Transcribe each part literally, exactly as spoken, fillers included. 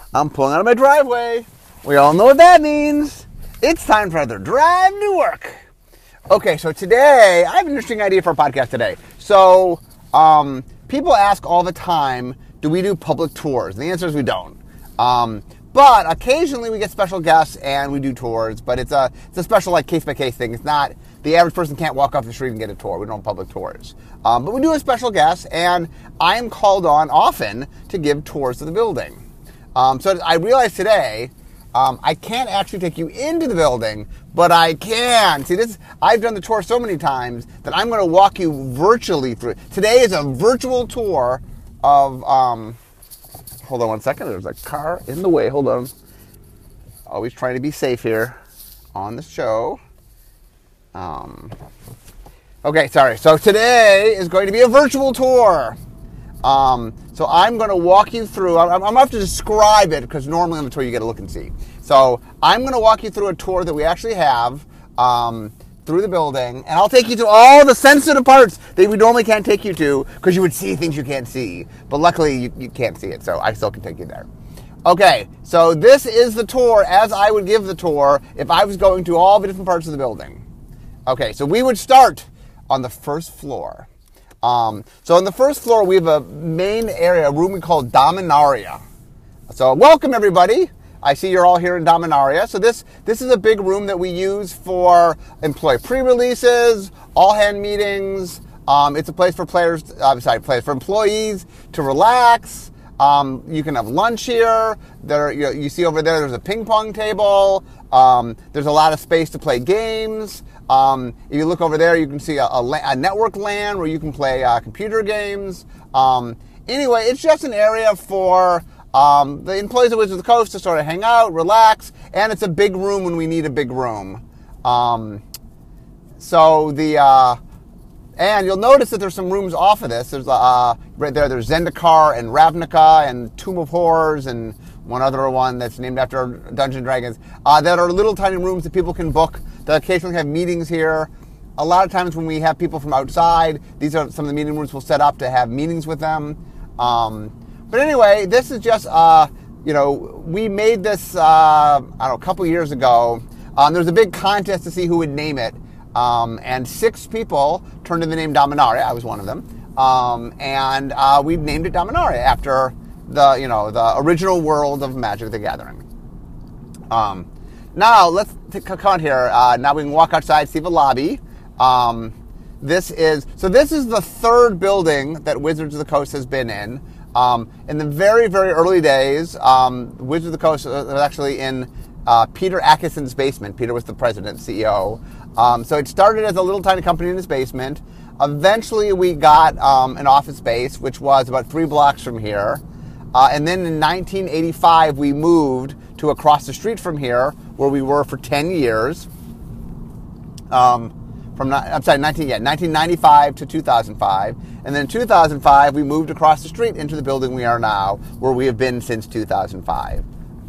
I'm pulling out of my driveway. We all know what that means. It's time for another drive to work. Okay, so today, I have an interesting idea for a podcast today. So, um, people ask all the time, do we do public tours? And the answer is we don't. Um, but occasionally we get special guests and we do tours, but it's a it's a special like case-by-case thing. It's not, the average person can't walk off the street and get a tour. We don't have public tours. Um, but we do have special guests, and I am called on often to give tours of the building. Um, so I realized today, um, I can't actually take you into the building, but I can. See, this I've done the tour so many times that I'm going to walk you virtually through it. Today is a virtual tour of, um, hold on one second, there's a car in the way, hold on. Always trying to be safe here on the show. Um, okay, sorry. So today is going to be a virtual tour. Um, so I'm going to walk you through, I'm, I'm going to have to describe it because normally on the tour you get to look and see. So I'm going to walk you through a tour that we actually have um, through the building, and I'll take you to all the sensitive parts that we normally can't take you to because you would see things you can't see. But luckily you, you can't see it, so I still can take you there. Okay, so this is the tour as I would give the tour if I was going to all the different parts of the building. Okay, so we would start on the first floor. Um, so on the first floor, we have a main area, a room we call Dominaria. So welcome, everybody. I see you're all here in Dominaria. So this this is a big room that we use for employee pre-releases, all-hand meetings. Um, it's a place for players, uh, sorry, place for employees to relax. Um, you can have lunch here. There, you, you see over there, there's a ping pong table. Um, there's a lot of space to play games. Um, if you look over there, you can see a, a, a network LAN where you can play uh, computer games. Um, anyway, it's just an area for um, the employees of Wizards of the Coast to sort of hang out, relax, and it's a big room when we need a big room. Um, so the uh, and you'll notice that there's some rooms off of this. There's uh, right there. There's Zendikar and Ravnica and Tomb of Horrors and one other one that's named after Dungeons and Dragons, uh, that are little tiny rooms that people can book, that occasionally have meetings here. A lot of times when we have people from outside, these are some of the meeting rooms we'll set up to have meetings with them. Um, but anyway, this is just, uh, you know, we made this, uh, I don't know, a couple years ago. Um, there was a big contest to see who would name it. Um, and six people turned in the name Dominaria. I was one of them. Um, and uh, we named it Dominaria after the, you know, the original world of Magic the Gathering. Um, now, let's take a count here. Uh, now we can walk outside, see the lobby. Um, this is, so this is the third building that Wizards of the Coast has been in. Um, in the very, very early days, um, Wizards of the Coast was actually in uh, Peter Atkinson's basement. Peter was the president and C E O. Um, so it started as a little tiny company in his basement. Eventually we got um, an office space, which was about three blocks from here. Uh, and then in nineteen eighty-five, we moved to across the street from here, where we were for ten years. Um, from I'm sorry, nineteen yeah, nineteen ninety-five to two thousand five, and then in two thousand five, we moved across the street into the building we are now, where we have been since two thousand five.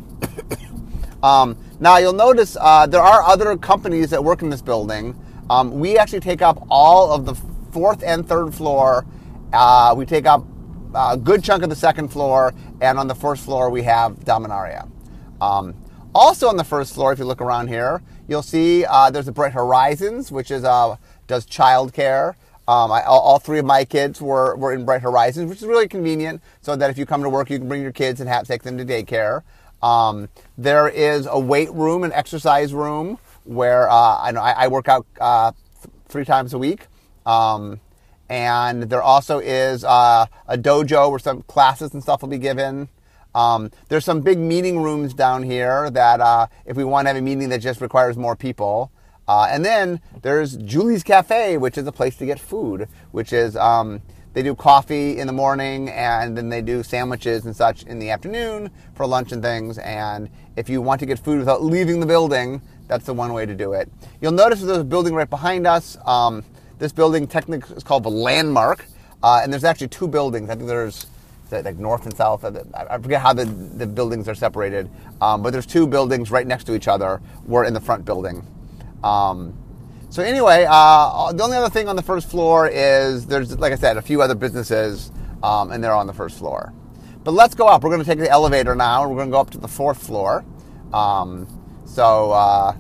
um, now you'll notice uh, there are other companies that work in this building. Um, we actually take up all of the fourth and third floor. Uh, we take up a good chunk of the second floor, and on the first floor we have Dominaria. Um, also on the first floor, if you look around here, you'll see uh, there's a Bright Horizons, which is uh, does childcare. Um, I, all, all three of my kids were, were in Bright Horizons, which is really convenient, so that if you come to work, you can bring your kids and have take them to daycare. Um, there is a weight room, an exercise room, where uh, I know I, I work out uh, th- three times a week. Um, And there also is uh, a dojo where some classes and stuff will be given. Um, there's some big meeting rooms down here that uh, if we want to have a meeting that just requires more people. Uh, and then there's Julie's Cafe, which is a place to get food, which is um, they do coffee in the morning and then they do sandwiches and such in the afternoon for lunch and things. And if you want to get food without leaving the building, that's the one way to do it. You'll notice there's a building right behind us. Um, This building technically is called the Landmark, uh, and there's actually two buildings. I think there's like north and south. I forget how the, the buildings are separated, um, but there's two buildings right next to each other. We're in the front building. Um, so anyway, uh, the only other thing on the first floor is there's, like I said, a few other businesses, um, and they're on the first floor. but let's go up. We're going to take the elevator now, and we're going to go up to the fourth floor. Um, so uh,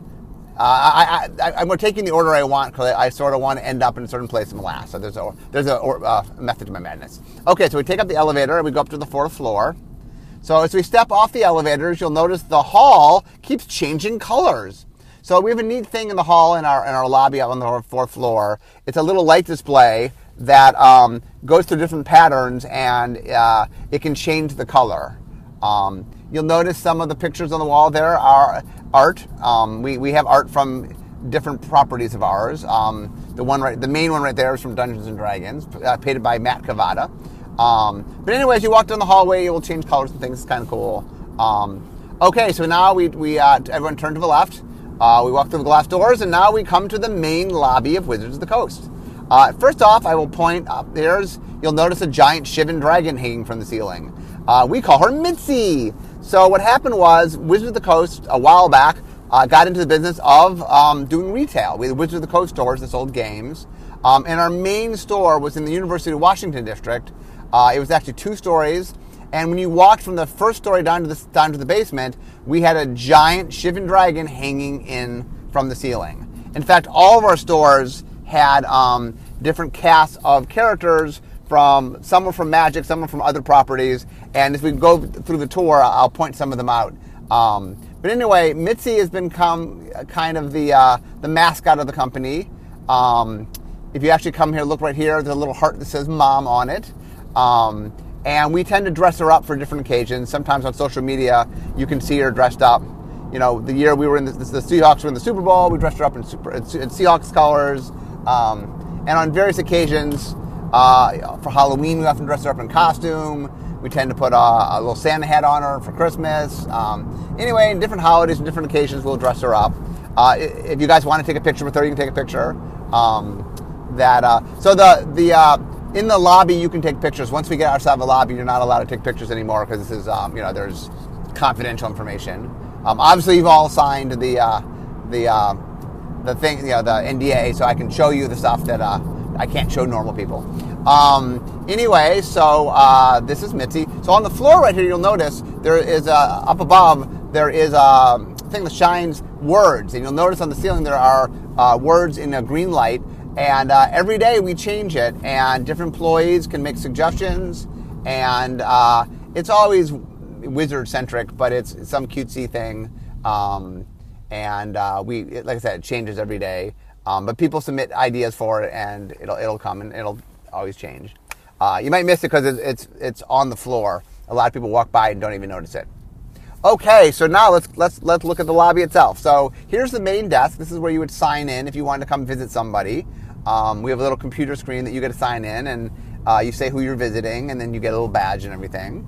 I, I, I, I'm taking the order I want because I, I sort of want to end up in a certain place and last. So there's a there's a uh, method to my madness. Okay, so we take up the elevator and we go up to the fourth floor. So as we step off the elevators, you'll notice the hall keeps changing colors. So we have a neat thing in the hall in our in our lobby up on the fourth floor. It's a little light display that um, goes through different patterns, and uh, it can change the color. Um, you'll notice some of the pictures on the wall there are art. Um, we we have art from different properties of ours. Um, the one right, the main one right there is from Dungeons and Dragons, uh, painted by Matt Cavada. Um, but anyway, as you walk down the hallway, it will change colors and things. It's kind of cool. Um, okay, so now we we uh, everyone turn to the left. Uh, we walk through the glass doors, and now we come to the main lobby of Wizards of the Coast. Uh, first off, I will point up. There's you'll notice a giant Shivan dragon hanging from the ceiling. Uh, we call her Mitzi. So what happened was Wizards of the Coast a while back uh, got into the business of um, doing retail. We had Wizards of the Coast stores that sold games, um, and our main store was in the University of Washington district. Uh, it was actually two stories. And when you walked from the first story down to the down to the basement, we had a giant Shivan dragon hanging in from the ceiling. In fact, all of our stores had um, different casts of characters. From some were from Magic, some were from other properties. And as we go through the tour, I'll point some of them out. Um, but anyway, Mitzi has become kind of the uh, the mascot of the company. Um, if you actually come here, look right here. There's a little heart that says "Mom" on it. Um, And we tend to dress her up for different occasions. Sometimes on social media, you can see her dressed up. You know, the year we were in the, the Seahawks were in the Super Bowl, we dressed her up in, super, in Seahawks colors. Um, and on various occasions, uh, for Halloween, we often dress her up in costume. We tend to put a, a little Santa hat on her for Christmas. Um, anyway, in different holidays and different occasions, we'll dress her up. Uh, if you guys want to take a picture with her, you can take a picture. Um, that uh, so the the uh, In the lobby, you can take pictures. Once we get outside the lobby, you're not allowed to take pictures anymore because this is, um, you know, there's confidential information. Um, obviously, you've all signed the uh, the uh, the thing, you know, the N D A, so I can show you the stuff that uh, I can't show normal people. Um, anyway, so uh, this is Mitzi. So on the floor right here, you'll notice there is a, up above there is a thing that shines words, and you'll notice on the ceiling there are uh, words in a green light. And uh, every day we change it, and different employees can make suggestions, and uh, it's always wizard-centric, but it's, it's some cutesy thing. Um, and uh, we, it, like I said, it changes every day. Um, but people submit ideas for it, and it'll it'll come, and it'll always change. Uh, you might miss it because it's, it's it's on the floor. A lot of people walk by and don't even notice it. Okay, so now let's let's let's look at the lobby itself. So here's the main desk. This is where you would sign in if you wanted to come visit somebody. Um, we have a little computer screen that you get to sign in, and uh, you say who you're visiting, and then you get a little badge and everything.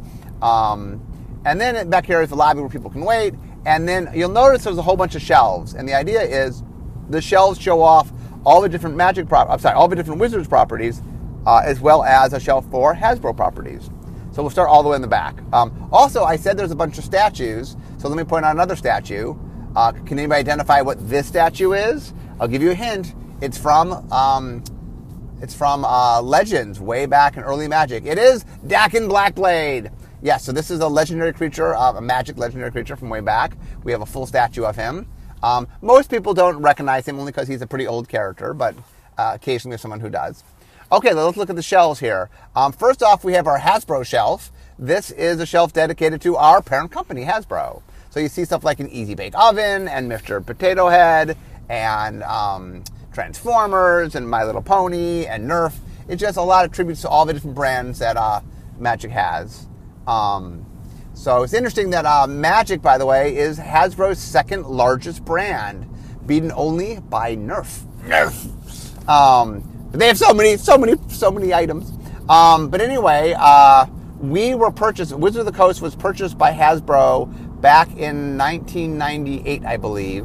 Um, and then back here is the lobby where people can wait. And then you'll notice there's a whole bunch of shelves, and the idea is the shelves show off all the different Magic prop. I'm sorry, all the different Wizards properties, uh, as well as a shelf for Hasbro properties. So we'll start all the way in the back. Um, also, I said there's a bunch of statues, so let me point out another statue. Uh, can anybody identify what this statue is? I'll give you a hint. It's from um, it's from uh, Legends, way back in early Magic. It is Dakin Blackblade. Yes, so this is a legendary creature, uh, a Magic legendary creature from way back. We have a full statue of him. Um, most people don't recognize him only because he's a pretty old character, but uh, occasionally there's someone who does. Okay, let's look at the shelves here. Um, first off, we have our Hasbro shelf. This is a shelf dedicated to our parent company, Hasbro. So you see stuff like an Easy Bake Oven and Mister Potato Head and um, Transformers and My Little Pony and Nerf. It's just a lot of tributes to all the different brands that uh, Magic has. Um, so it's interesting that uh, Magic, by the way, is Hasbro's second largest brand, beaten only by Nerf. Nerf. Um, they have so many, so many, so many items. Um, but anyway, uh, we were purchased. Wizard of the Coast was purchased by Hasbro back in nineteen ninety-eight, I believe.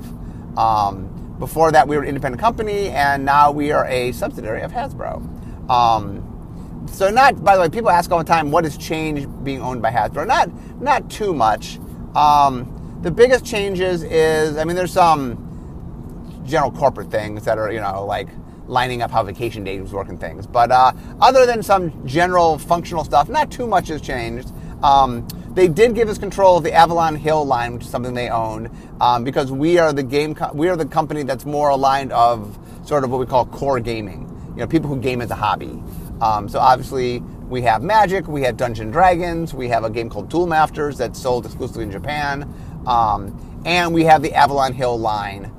Um, before that, we were an independent company, and now we are a subsidiary of Hasbro. Um, so not, by the way, people ask all the time, what has changed being owned by Hasbro? Not, not too much. Um, the biggest changes is, I mean, there's some general corporate things that are, you know, like lining up how vacation days work and things. But uh, other than some general functional stuff, not too much has changed. Um, they did give us control of the Avalon Hill line, which is something they own, um, because we are the game co- we are the company that's more aligned of sort of what we call core gaming. You know, people who game as a hobby. Um, so obviously we have Magic, we have Dungeons and Dragons, we have a game called Duel Masters that's sold exclusively in Japan, um, and we have the Avalon Hill line.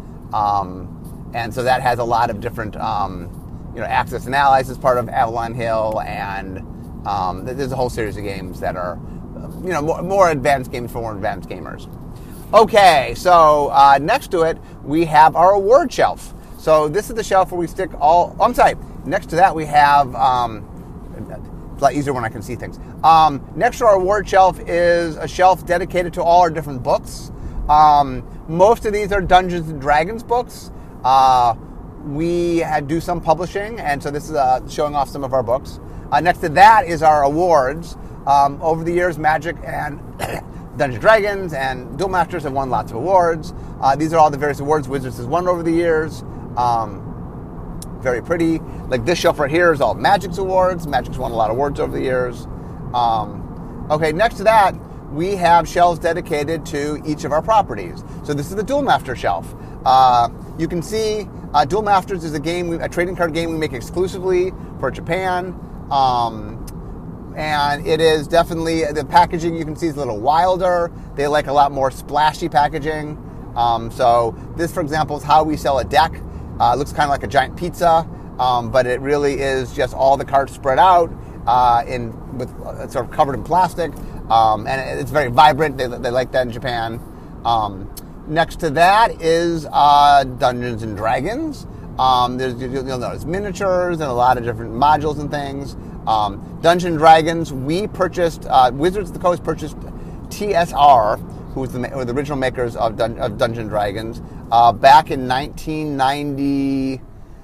Um, and so that has a lot of different, um, you know, Axis and Allies is part of Avalon Hill, and um, there's a whole series of games that are, you know, more, more advanced games for more advanced gamers. Okay, so uh, next to it, we have our award shelf. So this is the shelf where we stick all, oh, I'm sorry, next to that we have, um, it's a lot easier when I can see things. Um, next to our award shelf is a shelf dedicated to all our different books. Um, most of these are Dungeons and Dragons books. Uh, we had, do some publishing, and so this is uh, showing off some of our books. Uh, next to that is our awards. Um, over the years, Magic and Dungeons and Dragons and Duel Masters have won lots of awards. Uh, these are all the various awards Wizards has won over the years. Um, very pretty. Like this shelf right here is all Magic's awards. Magic's won a lot of awards over the years. Um, okay, next to that, we have shelves dedicated to each of our properties. So this is the Duel Master shelf. Uh, you can see uh, Duel Masters is a game, a trading card game we make exclusively for Japan. Um, and it is definitely, the packaging you can see is a little wilder. They like a lot more splashy packaging. Um, so this, for example, is how we sell a deck. Uh, it looks kind of like a giant pizza, um, but it really is just all the cards spread out uh, in with uh, sort of covered in plastic, um, and it's very vibrant. They, they like that in Japan. Um, next to that is uh, Dungeons and Dragons. Um, there's, you'll notice miniatures and a lot of different modules and things. Um, Dungeons and Dragons, we purchased, uh, Wizards of the Coast purchased T S R, who was the, who were the original makers of, Dun- of Dungeons and Dragons, uh, back in nineteen ninety-six,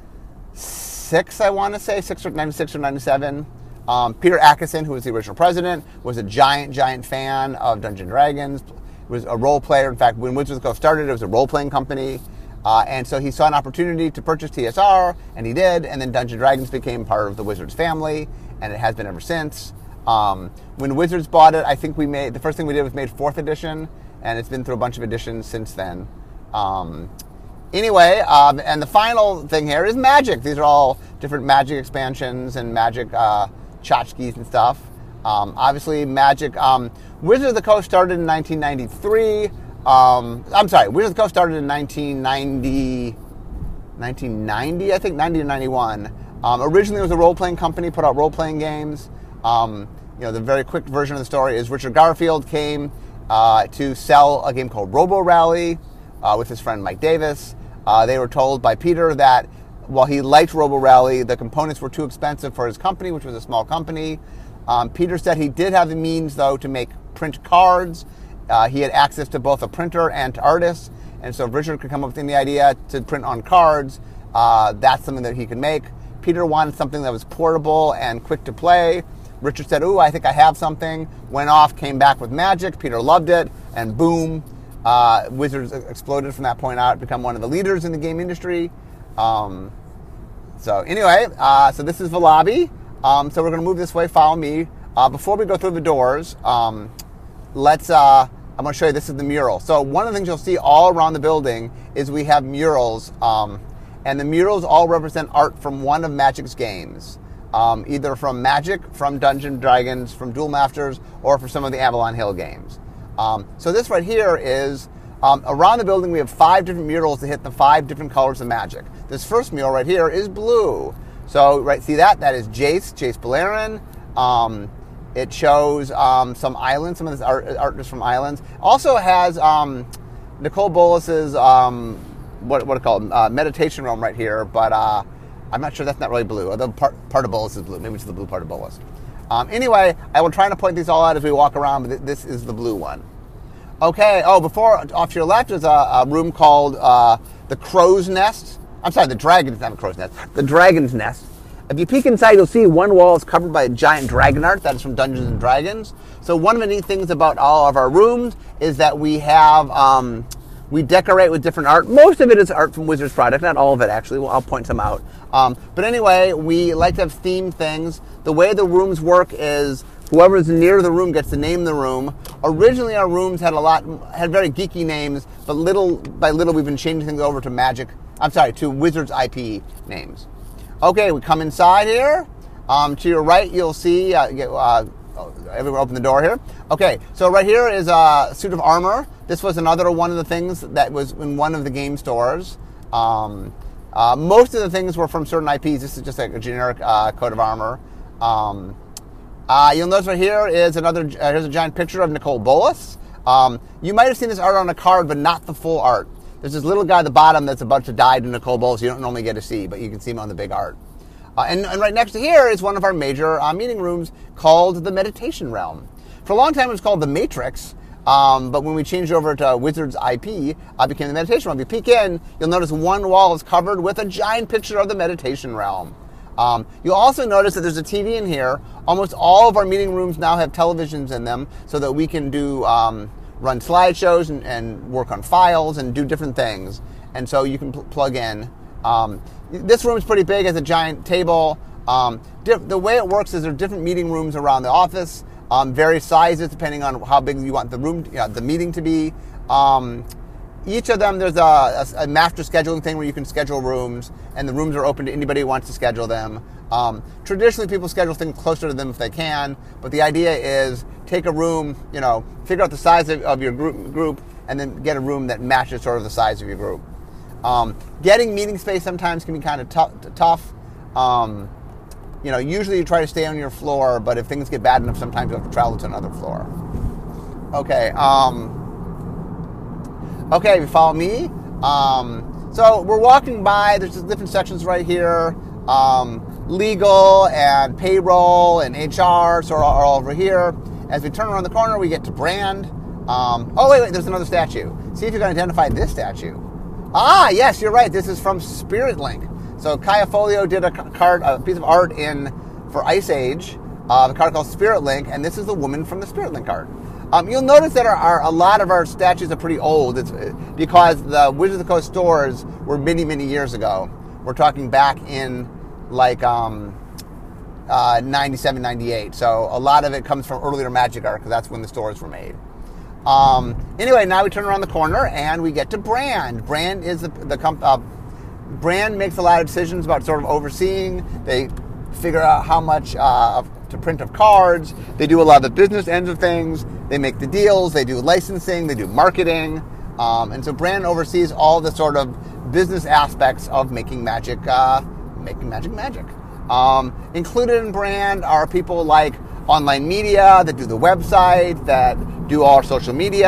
I want to say, six or ninety-six or ninety-seven. Um, Peter Atkinson, who was the original president, was a giant, giant fan of Dungeons and Dragons, was a role player. In fact, when Wizards of the Coast started, it was a role-playing company. Uh, and so he saw an opportunity to purchase T S R, and he did, and then Dungeons and Dragons became part of the Wizards family, and it has been ever since. Um, when Wizards bought it, I think we made, the first thing we did was made fourth edition, and it's been through a bunch of editions since then. Um, anyway, um, and the final thing here is Magic. These are all different Magic expansions and Magic uh, tchotchkes and stuff. Um, obviously, Magic, um, Wizards of the Coast started in nineteen ninety-three. Um, I'm sorry, Wizards of the Coast started in nineteen ninety, nineteen ninety, I think, ninety or ninety-one. Um, originally, it was a role-playing company, put out role-playing games. Um, you know, the very quick version of the story is Richard Garfield came uh, to sell a game called Robo Rally uh, with his friend Mike Davis. Uh, they were told by Peter that while he liked Robo Rally, the components were too expensive for his company, which was a small company. Um, Peter said he did have the means, though, to make print cards. Uh, he had access to both a printer and to artists, and so if Richard could come up with the idea to print on cards, uh, that's something that he could make. Peter wanted something that was portable and quick to play. Richard said, ooh, I think I have something. Went off, came back with Magic. Peter loved it, and boom, uh, Wizards exploded from that point out, become one of the leaders in the game industry. Um, so anyway, uh, so this is the lobby. Um, so we're going to move this way, follow me. Uh, before we go through the doors, um, let's, uh, I'm going to show you, this is the mural. So one of the things you'll see all around the building is we have murals, um, and the murals all represent art from one of Magic's games. Um, either from Magic, from Dungeons and Dragons, from Duel Masters, or for some of the Avalon Hill games. Um, so this right here is, um, around the building we have five different murals that hit the five different colors of Magic. This first mural right here is blue. So, right, see that? That is Jace, Jace Beleren. Um, it shows um, some islands, some of this art, art is from islands. Also has um, Nicol Bolas's, um, what, what it called, uh, meditation realm right here, but uh, I'm not sure that's not really blue. Although part, part of Bolas is blue. Maybe it's the blue part of Bolas. Um, anyway, I will try to point these all out as we walk around, but this is the blue one. Okay, oh, before, off to your left is a, a room called uh, the Crow's Nest. I'm sorry, the Dragon's, not the Crow's Nest. The Dragon's Nest. If you peek inside, you'll see one wall is covered by a giant dragon art. That is from Dungeons and Dragons. So one of the neat things about all of our rooms is that we have, um, we decorate with different art. Most of it is art from Wizards product, not all of it actually. Well, I'll point some out. Um, but anyway, we like to have themed things. The way the rooms work is Whoever's near the room gets to name the room. Originally, our rooms had a lot, had very geeky names, but little by little, we've been changing things over to Magic. I'm sorry, to Wizards I P names. Okay, we come inside here. Um, to your right, you'll see. Uh, uh, everyone, open the door here. Okay, so right here is a suit of armor. This was another one of the things that was in one of the game stores. Um, uh, most of the things were from certain I Ps. This is just like a generic uh, coat of armor. Um, Uh, you'll notice right here is another, uh, here's a giant picture of Nicol Bolas. Um, you might have seen this art on a card, but not the full art. There's this little guy at the bottom that's about to die to Nicol Bolas you don't normally get to see, but you can see him on the big art. Uh, and, and right next to here is one of our major uh, meeting rooms called the Meditation Realm. For a long time it was called the Matrix, um, but when we changed over to Wizards I P, it uh, became the Meditation Realm. If you peek in, you'll notice one wall is covered with a giant picture of the Meditation Realm. Um, you'll also notice that there's a T V in here. Almost all of our meeting rooms now have televisions in them so that we can do um, run slideshows and, and work on files and do different things. And so you can pl- plug in. Um, this room is pretty big, has a giant table. Um, diff- the way it works is there are different meeting rooms around the office, um, various sizes depending on how big you want the room, you know, the meeting to be. Um, Each of them, there's a, a, a master scheduling thing where you can schedule rooms, and the rooms are open to anybody who wants to schedule them. Um, traditionally, people schedule things closer to them if they can, but the idea is take a room, you know, figure out the size of, of your group, group, and then get a room that matches sort of the size of your group. Um, getting meeting space sometimes can be kind of t- tough. Um, you know, usually you try to stay on your floor, but if things get bad enough, sometimes you have to travel to another floor. Okay. Um, Okay, you follow me? Um, so we're walking by, there's just different sections right here. Um, legal and payroll and H R so are all, are all over here. As we turn around the corner, we get to brand. Um, oh, wait, wait, there's another statue. See if you can identify this statue. Ah, yes, you're right. This is from Spirit Link. So Kaya Folio did a card, a piece of art in for Ice Age, uh, a card called Spirit Link, and this is the woman from the Spirit Link card. Um, you'll notice that our, our, a lot of our statues are pretty old. It's because the Wizards of the Coast stores were many, many years ago. We're talking back in like um, uh, ninety-seven, ninety-eight. So a lot of it comes from earlier Magic art because that's when the stores were made. Um, anyway, now we turn around the corner and we get to Brand. Brand is the, the comp- uh, Brand makes a lot of decisions about sort of overseeing. They figure out how much uh, to print of cards. They do a lot of the business ends of things. They make the deals. They do licensing. They do marketing. Um, and so Brand oversees all the sort of business aspects of making Magic, uh, making Magic magic. Um, included in Brand are people like online media that do the website, that do all our social media,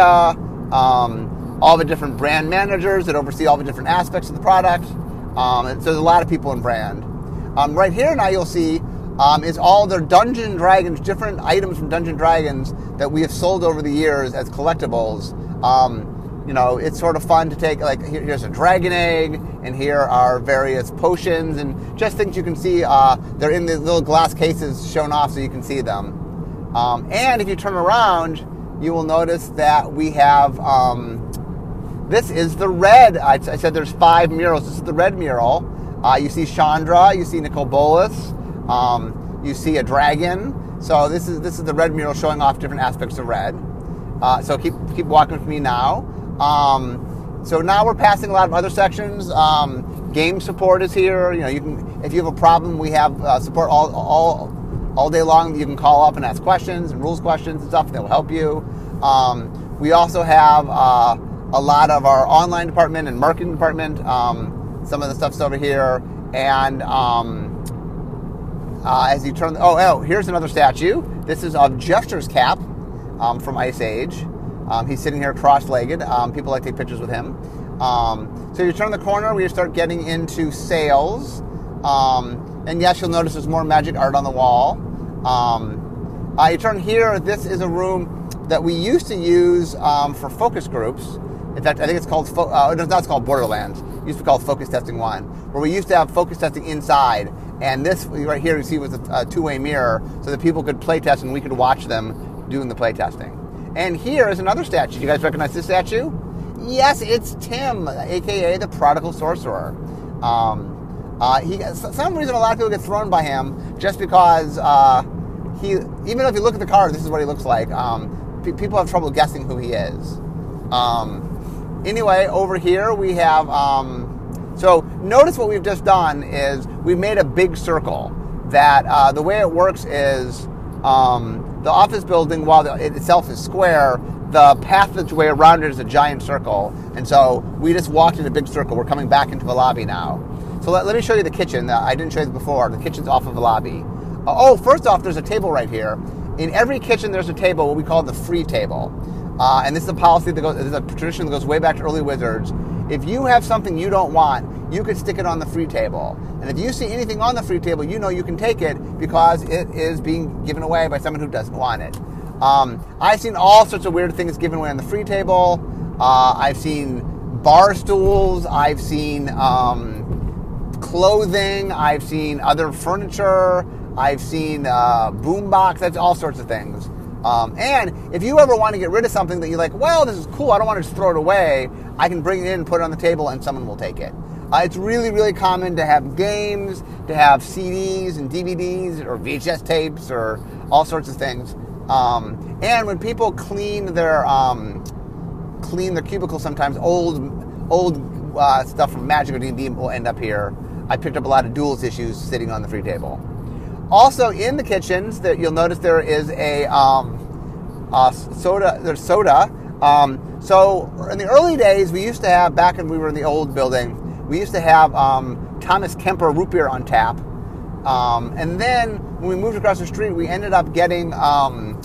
um, all the different brand managers that oversee all the different aspects of the product. Um, and so there's a lot of people in Brand. Um, right here now you'll see um, is all their Dungeon Dragons, different items from Dungeon Dragons that we have sold over the years as collectibles. Um, you know, it's sort of fun to take, like, here, here's a dragon egg, and here are various potions, and just things you can see. Uh, they're in the little glass cases shown off so you can see them. Um, and if you turn around, you will notice that we have, um, this is the red. I, I said there's five murals. This is the red mural. Uh, you see Chandra, you see Nicol Bolas, um, you see a dragon. So this is this is the red mural showing off different aspects of red. Uh, so keep keep walking with me now. Um, so now we're passing a lot of other sections. Um, game support is here. You know, you can if you have a problem, we have uh, support all all all day long. You can call up and ask questions and rules questions and stuff that will help you. Um, we also have uh, a lot of our online department and marketing department. Um, some of the stuff's over here, and um, uh, as you turn, the, oh, oh, here's another statue. This is of Jester's Cap um, from Ice Age. Um, he's sitting here cross-legged. Um, people like to take pictures with him. Um, so you turn the corner, we start getting into sales. Um, and yes, you'll notice there's more magic art on the wall. Um, uh, you turn here, this is a room that we used to use um, for focus groups. In fact, I think it's called, fo- uh, no, it's called Borderlands. It used to be called Focus Testing one, where we used to have focus testing inside. And this right here, you see, was a, a two-way mirror so that people could play test and we could watch them doing the play testing. And here is another statue. You guys recognize this statue? Yes, it's Tim, a k a the Prodigal Sorcerer. Um, uh, he, for some reason, a lot of people get thrown by him just because uh, he, even if you look at the card, this is what he looks like. Um, p- people have trouble guessing who he is. Um, anyway, over here we have, um, so notice what we've just done is we've made a big circle that uh, the way it works is um, the office building, while the, it itself is square, the passageway around it is a giant circle. And so we just walked in a big circle. We're coming back into the lobby now. So let, let me show you the kitchen. Uh, I didn't show you this before. The kitchen's off of the lobby. Uh, oh, first off, there's a table right here. In every kitchen, there's a table, what we call the free table. Uh, and this is a policy that goes, this is a tradition that goes way back to early Wizards. If you have something you don't want, you could stick it on the free table. And if you see anything on the free table, you know you can take it because it is being given away by someone who doesn't want it. Um, I've seen all sorts of weird things given away on the free table. Uh, I've seen bar stools. I've seen um, clothing. I've seen other furniture. I've seen uh, boombox. That's all sorts of things. Um, and if you ever want to get rid of something that you're like, well, this is cool, I don't want to just throw it away, I can bring it in, put it on the table, and someone will take it. Uh, it's really, really common to have games, to have C Ds and D V Ds or V H S tapes or all sorts of things. Um, and when people clean their um, clean their cubicle, sometimes old old uh, stuff from Magic or D and D will end up here. I picked up a lot of duels issues sitting on the free table. Also in the kitchens, that you'll notice there is a um, uh, soda. There's soda. Um, so in the early days, we used to have, back when we were in the old building, we used to have um, Thomas Kemper root beer on tap. Um, and then when we moved across the street, we ended up getting um,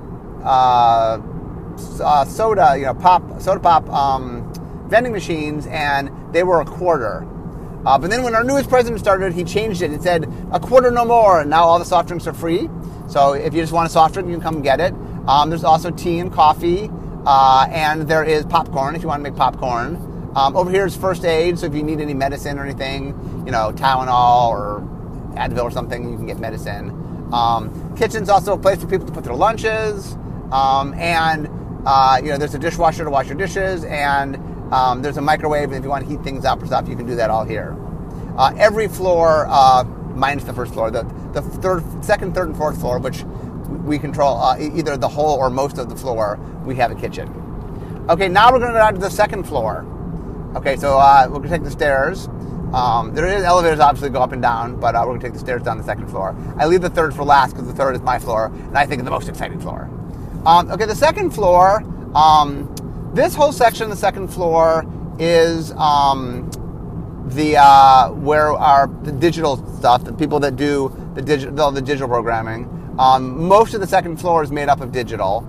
uh, uh, soda, you know, pop, soda pop um, vending machines, and they were a quarter. Uh, but then when our newest president started, he changed it. It said a quarter no more, and now all the soft drinks are free. So if you just want a soft drink, you can come and get it. Um, there's also tea and coffee, uh, and there is popcorn if you want to make popcorn. Um, over here is first aid, so if you need any medicine or anything, you know, Tylenol or Advil or something, you can get medicine. Um, kitchen's also a place for people to put their lunches, um, and uh, you know, there's a dishwasher to wash your dishes, and um, there's a microwave, and if you want to heat things up or stuff, you can do that all here. Uh, every floor, uh, minus the first floor, the the third, second, third, and fourth floor, which we control uh, either the whole or most of the floor, we have a kitchen. Okay, now we're going to go down to the second floor. Okay, so uh, we're going to take the stairs. Um, there is elevators obviously go up and down, but uh, we're going to take the stairs down the second floor. I leave the third for last because the third is my floor, and I think it's the most exciting floor. Um, okay, the second floor, um, this whole section, the second floor, is um, the uh, where our the digital stuff, the people that do the digital the digital programming. Um, most of the second floor is made up of digital,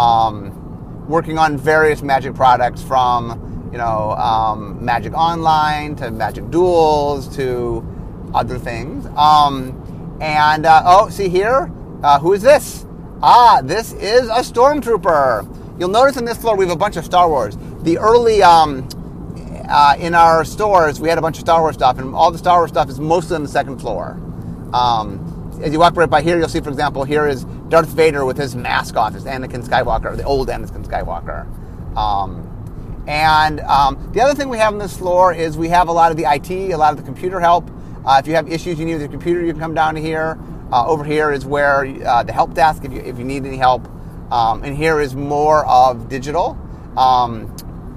um, working on various Magic products from, you know, um, Magic Online to Magic Duels to other things. Um, and, uh, oh, see here? Uh, who is this? Ah, this is a Stormtrooper. You'll notice in this floor we have a bunch of Star Wars. The early, um, uh, in our stores, we had a bunch of Star Wars stuff, and all the Star Wars stuff is mostly on the second floor. Um, as you walk right by here, you'll see, for example, here is Darth Vader with his mask off, his Anakin Skywalker, the old Anakin Skywalker. Um, And um, the other thing we have on this floor is we have a lot of the I T, a lot of the computer help. Uh, if you have issues you need with your computer, you can come down to here. Uh, over here is where uh, the help desk, if you, if you need any help. Um, and here is more of digital. Um,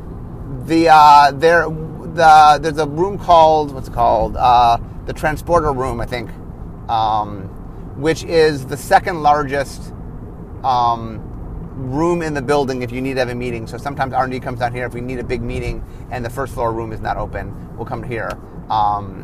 the uh, there the there's a room called, what's it called? Uh, the transporter room, I think, um, which is the second largest Um, room in the building if you need to have a meeting. So sometimes R and D comes down here if we need a big meeting and the first floor room is not open. We'll come here. Um,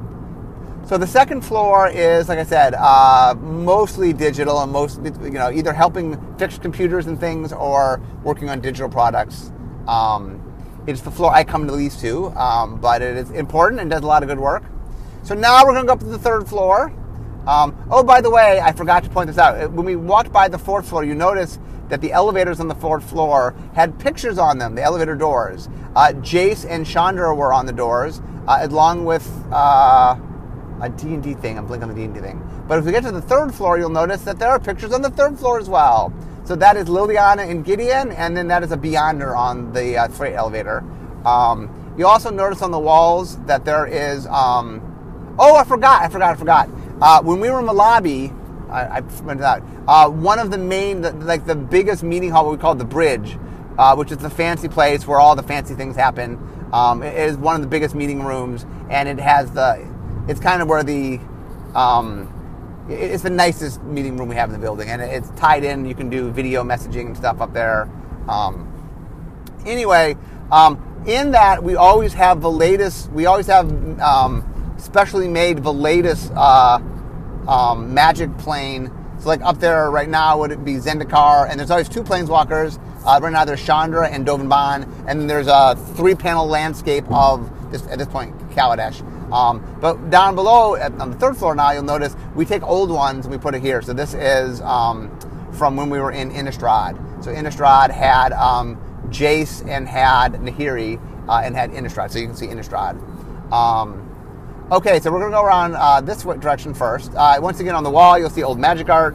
so the second floor is, like I said, uh, mostly digital and most, you know, either helping fix computers and things or working on digital products. Um, it's the floor I come to least to, um, but it is important and does a lot of good work. So now we're going to go up to the third floor. Um, oh, by the way, I forgot to point this out. When we walked by the fourth floor, you notice that the elevators on the fourth floor had pictures on them, the elevator doors. Uh, Jace and Chandra were on the doors, uh, along with uh, a D and D thing. I'm blinking on the D and D thing. But if we get to the third floor, you'll notice that there are pictures on the third floor as well. So that is Liliana and Gideon, and then that is a Beyonder on the uh, freight elevator. Um, you also notice on the walls that there is... Um, oh, I forgot, I forgot, I forgot. Uh, when we were in the lobby, I, I went to that. Uh, one of the main, the, like the biggest meeting hall, what we call the Bridge, uh, which is the fancy place where all the fancy things happen. Um, it is one of the biggest meeting rooms, and it has the, it's kind of where the, um, it's the nicest meeting room we have in the building, and it's tied in. You can do video messaging and stuff up there. Um, anyway, um, in that we always have the latest, we always have um, specially made the latest uh, um, Magic plane. So like up there right now would it be Zendikar, and there's always two planeswalkers. Uh, right now there's Chandra and Dovin, and then there's a three-panel landscape of, this at this point, Kaladesh. Um, but down below, at, on the third floor now, you'll notice we take old ones and we put it here. So this is um, from when we were in Innistrad. So Innistrad had um, Jace and had Nahiri uh, and had Innistrad. So you can see Innistrad. Um, okay, so we're going to go around uh, this direction first. Uh, once again, on the wall, you'll see old Magic art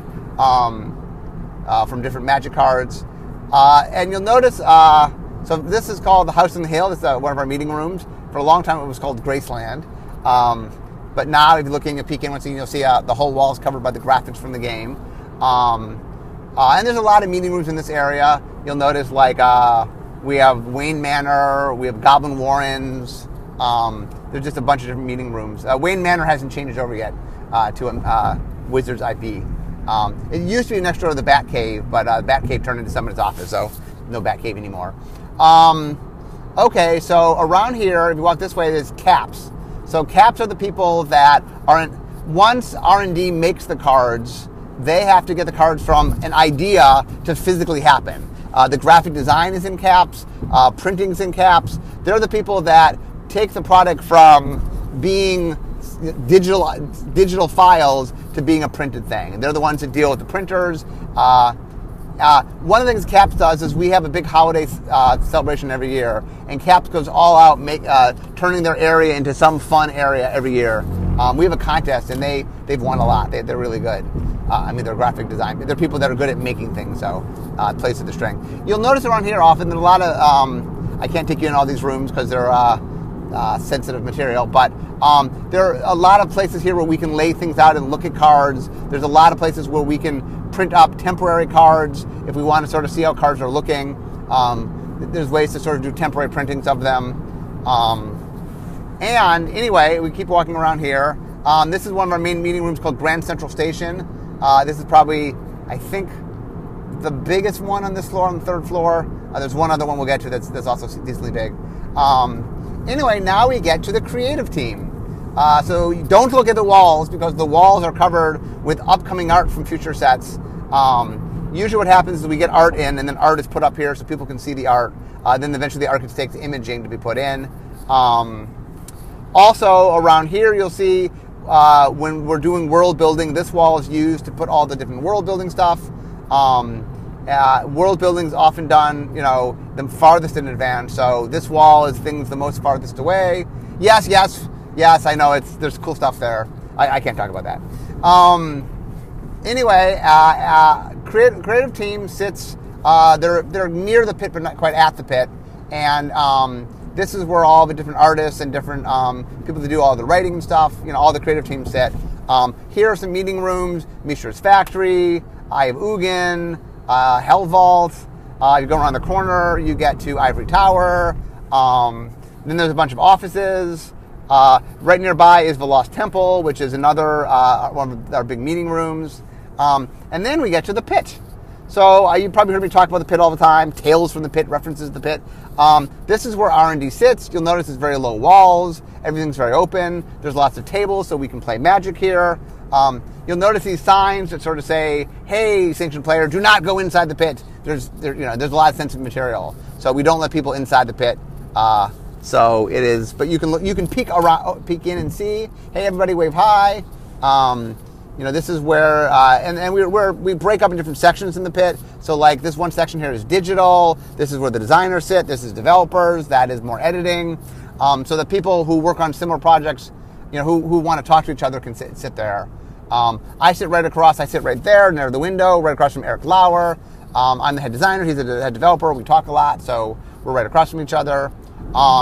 um, uh, from different Magic cards. Uh, and you'll notice, uh, so this is called the House on the Hill. This is uh, one of our meeting rooms. For a long time, it was called Graceland. Um, but now, if you're looking at peek in, once again, you'll see uh, the whole wall is covered by the graphics from the game. Um, uh, and there's a lot of meeting rooms in this area. You'll notice, like, uh, we have Wayne Manor, we have Goblin Warrens. Um, there's just a bunch of different meeting rooms. Uh, Wayne Manor hasn't changed over yet uh, to a uh, Wizards I P. Um, it used to be next door to the Batcave, but uh, the Batcave turned into someone's office, so no Batcave anymore. Um, okay, so around here, if you walk this way, there's caps. So caps are the people that are in, once R and D makes the cards, they have to get the cards from an idea to physically happen. Uh, the graphic design is in caps, uh, printing's in caps. They're the people that take the product from being digital digital files to being a printed thing. And they're the ones that deal with the printers. Uh, Uh, one of the things Caps does is we have a big holiday uh, celebration every year, and Caps goes all out, make, uh, turning their area into some fun area every year. Um, we have a contest, and they, they've won a lot. They, they're really good. Uh, I mean, they're graphic design. They're people that are good at making things, so uh, it plays to the strength. You'll notice around here often there's a lot of, um, I can't take you in all these rooms because they're uh, uh, sensitive material, but um, there are a lot of places here where we can lay things out and look at cards. There's a lot of places where we can print up temporary cards if we want to sort of see how cards are looking. Um, there's ways to sort of do temporary printings of them. Um, and anyway, we keep walking around here. Um, this is one of our main meeting rooms called Grand Central Station. Uh, this is probably, I think, the biggest one on this floor, on the third floor. Uh, there's one other one we'll get to that's, that's also decently big. Um, anyway, now we get to the creative team. Uh, so don't look at the walls because the walls are covered with upcoming art from future sets. Um, usually what happens is we get art in and then art is put up here so people can see the art. Uh, then eventually the art gets taken to imaging to be put in. Um, also around here you'll see uh, when we're doing world building, this wall is used to put all the different world building stuff. Um, uh, world building is often done, you know, the farthest in advance. So this wall is things the most farthest away. Yes, yes. Yes, I know, it's there's cool stuff there. I, I can't talk about that. Um, anyway, uh, uh, creative, creative team sits, uh, they're they're near the pit, but not quite at the pit. And um, this is where all the different artists and different um, people that do all the writing and stuff, you know, all the creative teams sit. Um, here are some meeting rooms, Mishra's Factory, Eye of Ugin, uh, Hell Vault. Uh, you go around the corner, you get to Ivory Tower. Um, then there's a bunch of offices. Uh, right nearby is the Lost Temple, which is another uh, one of our big meeting rooms. Um, and then we get to the pit. So uh, you probably heard me talk about the pit all the time. Tales from the Pit, references the pit. Um, this is where R and D sits. You'll notice it's very low walls. Everything's very open. There's lots of tables, so we can play Magic here. Um, you'll notice these signs that sort of say, "Hey, sanctioned player, do not go inside the pit." There's, there, you know, there's a lot of sensitive material, so we don't let people inside the pit. Uh, So it is, but you can look, you can peek around, peek in and see. Hey, everybody, wave hi. Um, you know, this is where, uh, and and we we're, we break up in different sections in the pit. So like this one section here is digital. This is where the designers sit. This is developers. That is more editing. Um, so the people who work on similar projects, you know, who who want to talk to each other can sit sit there. Um, I sit right across. I sit right there near the window, right across from Eric Lauer. Um, I'm the head designer. He's the head developer. We talk a lot, so we're right across from each other.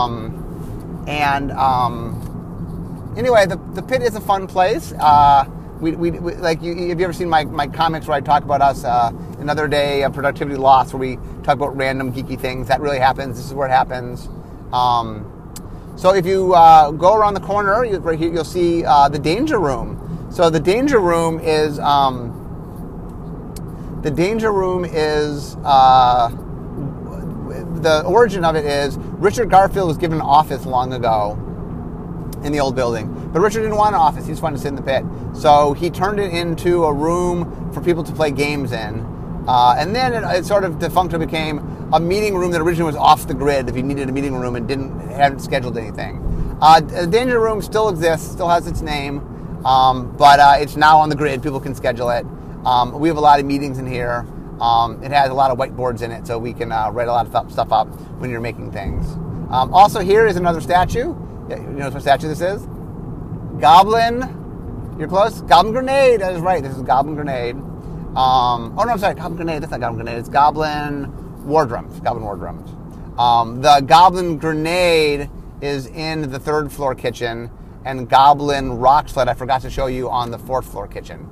Um, and um, anyway, the, the pit is a fun place. Uh, we, we, we like you, have you ever seen my, my comics where I talk about us, uh, Another Day of Productivity Loss, where we talk about random geeky things? That really happens. This is where it happens. Um, so if you uh, go around the corner, you, right here, you'll see uh, the Danger Room. So the Danger Room is um, the Danger Room is uh, the origin of it is Richard Garfield was given an office long ago in the old building. But Richard didn't want an office. He just wanted to sit in the pit. So he turned it into a room for people to play games in. Uh, and then it, it sort of defunct and became a meeting room that originally was off the grid if you needed a meeting room and didn't hadn't scheduled anything. Uh, the Danger Room still exists, still has its name, um, but uh, it's now on the grid. People can schedule it. Um, we have a lot of meetings in here. Um, it has a lot of whiteboards in it, so we can uh, write a lot of th- stuff up when you're making things. Um, also, here is another statue. You know what statue this is? Goblin. You're close. Goblin Grenade. That is right. This is Goblin Grenade. Um, oh no, I'm sorry. Goblin Grenade. That's not Goblin Grenade. It's Goblin War Drums. Goblin War Drums. Um, the Goblin Grenade is in the third floor kitchen, and Goblin Rock Sled I forgot to show you on the fourth floor kitchen.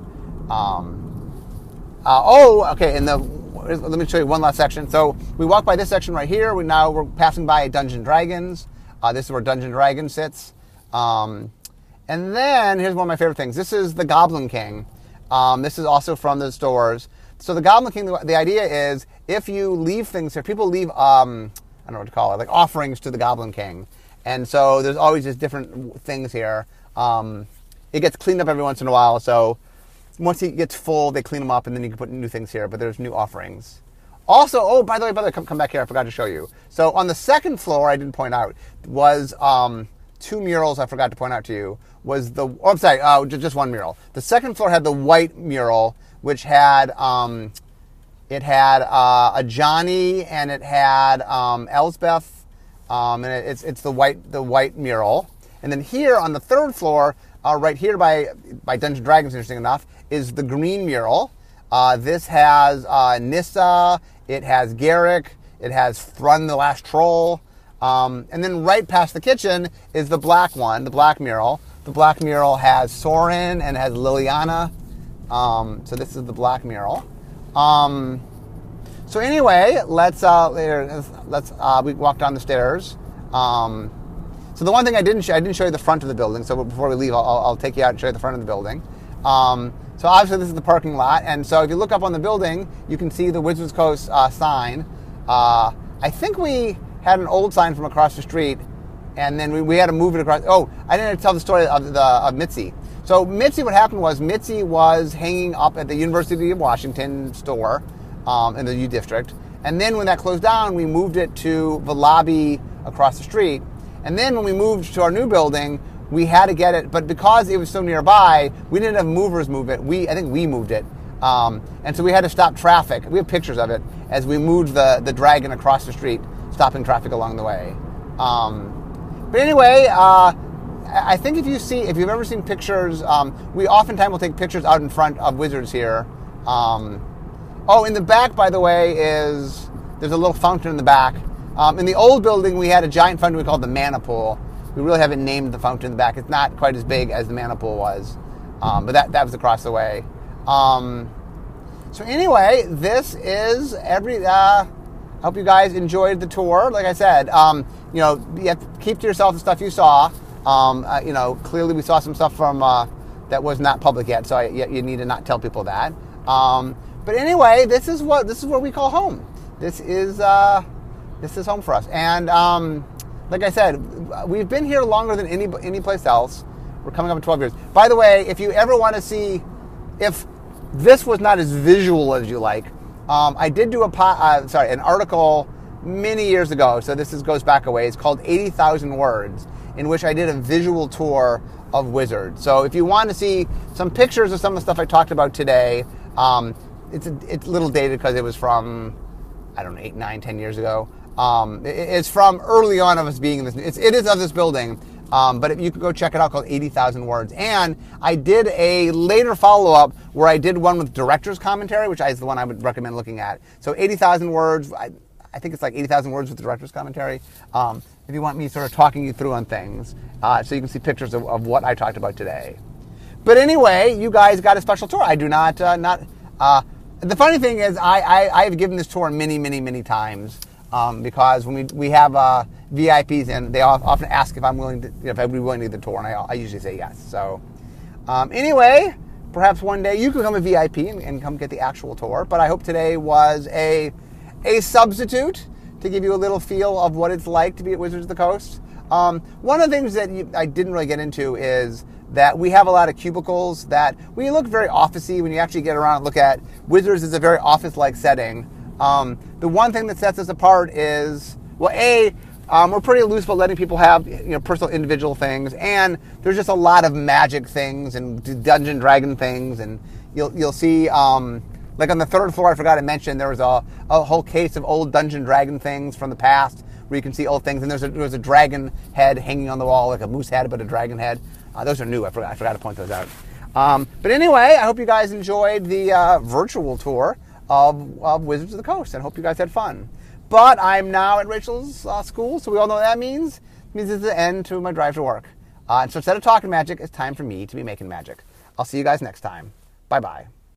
Um, uh, oh, okay. In the let me show you one last section. So we walk by this section right here. We now we're passing by Dungeons Dragons. Uh, this is where Dungeon Dragon sits. Um, and then, here's one of my favorite things. This is the Goblin King. Um, this is also from the stores. So the Goblin King, the, the idea is, if you leave things here, people leave, um, I don't know what to call it, like offerings to the Goblin King. And so there's always just different things here. Um, it gets cleaned up every once in a while, so once he gets full, they clean them up, and then you can put new things here, but there's new offerings. Also, oh, by the way, by the way, come, come back here. I forgot to show you. So on the second floor, I didn't point out, was um, two murals I forgot to point out to you. Was the, oh, I'm sorry, uh, just one mural. The second floor had the white mural, which had, um, it had uh, a Johnny, and it had um, Elsbeth, um, and it, it's it's the white the white mural. And then here on the third floor, uh, right here by by Dungeons Dragons, interesting enough, is the green mural. Uh, this has uh, Nissa, it has Garrick, it has Thrun the Last Troll, um, and then right past the kitchen is the black one, the black mural. The black mural has Soren and has Liliana, um, so this is the black mural. Um, so anyway, let's uh, later, let's uh, we walk down the stairs. Um, so the one thing I didn't show, I didn't show you the front of the building. So before we leave, I'll, I'll take you out and show you the front of the building. Um, So obviously this is the parking lot, and so if you look up on the building, you can see the Wizards Coast uh, sign. Uh, I think we had an old sign from across the street, and then we, we had to move it across. Oh, I didn't tell the story of the of Mitzi. So Mitzi, what happened was Mitzi was hanging up at the University of Washington store um, in the U District, and then when that closed down, we moved it to the lobby across the street. And then when we moved to our new building, we had to get it, but because it was so nearby, we didn't have movers move it. We, I think we moved it. Um, and so we had to stop traffic. We have pictures of it as we moved the, the dragon across the street, stopping traffic along the way. Um, but anyway, uh, I think if you see, if you've ever seen pictures, um, we oftentimes will take pictures out in front of Wizards here. Um, oh, in the back, by the way, is, there's a little fountain in the back. Um, in the old building, we had a giant fountain we called the Mana Pool. We really haven't named the fountain in the back. It's not quite as big as the Mana Pool was, um, but that, that was across the way. Um, so anyway, this is every. Uh, I hope you guys enjoyed the tour. Like I said, um, you know, you have to keep to yourself the stuff you saw. Um, uh, you know, clearly we saw some stuff from uh, that was not public yet, so I, you need to not tell people that. Um, but anyway, this is what this is what we call home. This is uh, this is home for us, and. Um, Like I said, we've been here longer than any any place else. We're coming up in twelve years. By the way, if you ever want to see if this was not as visual as you like, um, I did do a po- uh, sorry an article many years ago. So this is, goes back a ways. Called eighty thousand Words, in which I did a visual tour of Wizards. So if you want to see some pictures of some of the stuff I talked about today, um, it's a, it's a little dated because it was from I don't know eight, nine, ten years ago. Um, it, it's from early on of us being in this. It's, it is of this building, um, but if you can go check it out, called eighty thousand Words. And I did a later follow-up where I did one with director's commentary, which is the one I would recommend looking at. So eighty thousand Words. I, I think it's like eighty thousand Words with director's commentary. Um, if you want me sort of talking you through on things, uh, so you can see pictures of, of what I talked about today. but anyway, you guys got a special tour. I do not, uh, not, uh, the funny thing is I, I, I have given this tour many, many, many times um, because when we, we have uh, V I Ps and they often ask if I'm willing to, if I'd be willing to do the tour, and I, I usually say yes. So um, anyway, perhaps one day you can become a V I P and, and come get the actual tour, but I hope today was a, a substitute to give you a little feel of what it's like to be at Wizards of the Coast. Um, one of the things that you, I didn't really get into is that we have a lot of cubicles that, when you look very office-y, when you actually get around and look at Wizards is a very office-like setting. Um, the one thing that sets us apart is, well, A, um, we're pretty loose about letting people have, you know, personal individual things, and there's just a lot of magic things and Dungeon Dragon things, and you'll you'll see, um, like on the third floor, I forgot to mention, there was a, a whole case of old Dungeon Dragon things from the past where you can see old things, and there's a, there's a dragon head hanging on the wall, like a moose head, but a dragon head. Uh, those are new. I forgot, I forgot to point those out. Um, but anyway, I hope you guys enjoyed the uh, virtual tour of, of Wizards of the Coast, and hope you guys had fun. But I'm now at Rachel's uh, school, so we all know what that means. It means it's the end to my drive to work. Uh, and so instead of talking magic, it's time for me to be making magic. I'll see you guys next time. Bye-bye.